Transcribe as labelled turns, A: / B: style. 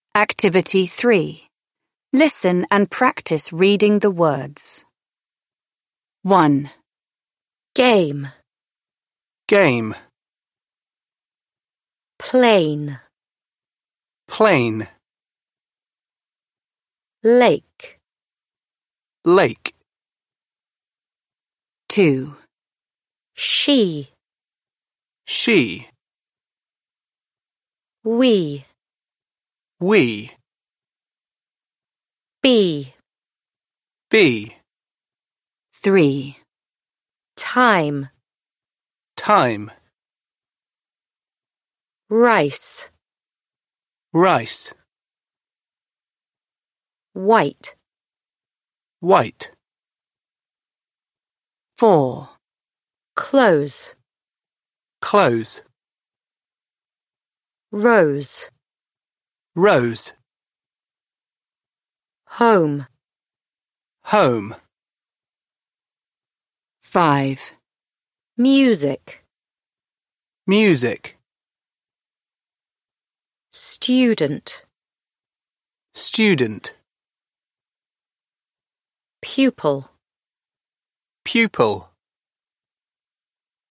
A: Activity 3. Listen and practice reading the words. 1.
B: Game,
C: Game,
B: plane,
C: plane,
B: lake,
C: lake,
A: 2.
B: she,
C: she,
B: we,
C: we,
B: bee,
C: bee,
A: 3.
B: time,
C: time,
B: rice,
C: rice,
B: white,
C: white,
A: 4.
B: close,
C: close,
B: rose,
C: rose,
B: home,
C: home,
A: 5.
B: music,
C: music,
B: student,
C: student,
B: pupil,
C: pupil,